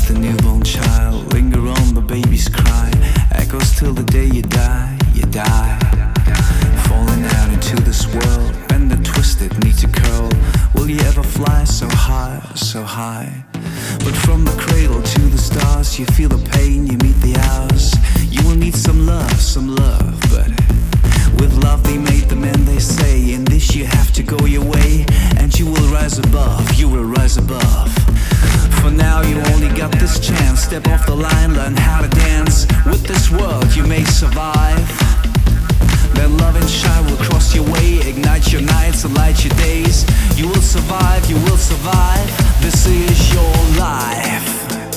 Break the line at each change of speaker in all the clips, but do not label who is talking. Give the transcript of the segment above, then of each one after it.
as the newborn child, linger on the baby's cry, echoes till the day you die, you die. Falling out into this world, bend and twisted, need to curl. Will you ever fly so high, so high? But from the cradle to the stars, you feel the pain, you meet the hours. You will need some love, but with love they made the men, they say. In this you have to go your way, and you will rise above, you will rise above. For now you only got this chance, step off the line, learn how to dance. With this world you may survive, then love and shine will cross your way, ignite your nights and light your days. You will survive, you will survive. This is your life.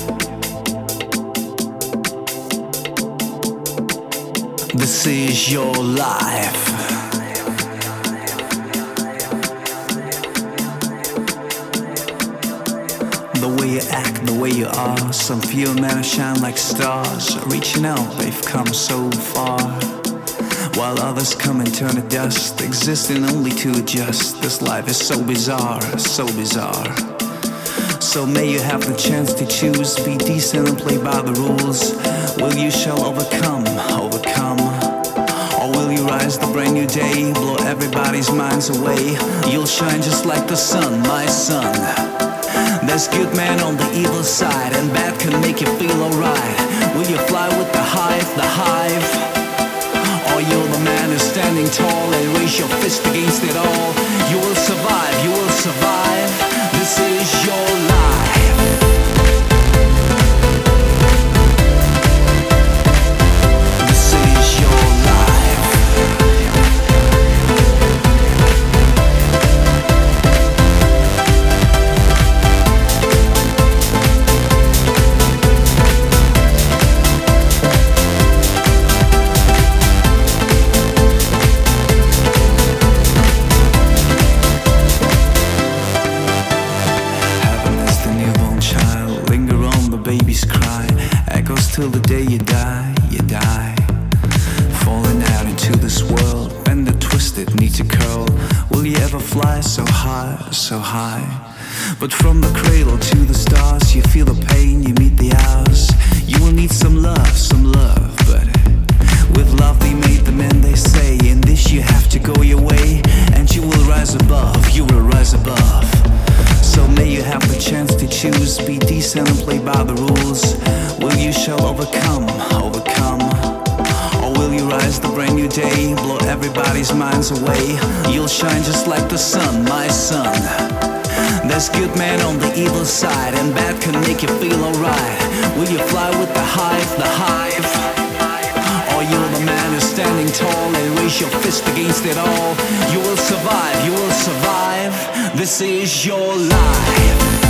This is your life. The way you act, the way you are, some feel men shine like stars. Reaching out, they've come so far, while others come and turn to dust, existing only to adjust. This life is so bizarre, so bizarre. So may you have the chance to choose, be decent and play by the rules. Will you shall overcome, overcome? Or will you rise the brand new day, blow everybody's minds away? You'll shine just like the sun, my son. There's good man on the evil side, and bad can make you feel alright. Will you fly with the hive, the hive? Or you're the man who's standing tall and raise your fist against it all? You will survive, you will survive. This is your life. This is your life. Baby's cry echoes till the day you die, you die. Falling out into this world, bend and twisted, need to curl. Will you ever fly so high, so high? But from the cradle to the stars, you feel the pain, you meet the hours. You will need some love, but with love they made the men, they say. In this you have to go your way, and you will rise above, you will rise above. So may you have the chance to choose, be decent and play by the rules. Will you shall overcome, overcome? Or will you rise the brand new day, blow everybody's minds away? You'll shine just like the sun, my son. There's good man on the evil side, and bad can make you feel alright. Will you fly with the hive, the hive? Or you're the man who's standing tall and raise your fist against it all? You will survive, you will survive. This is your life.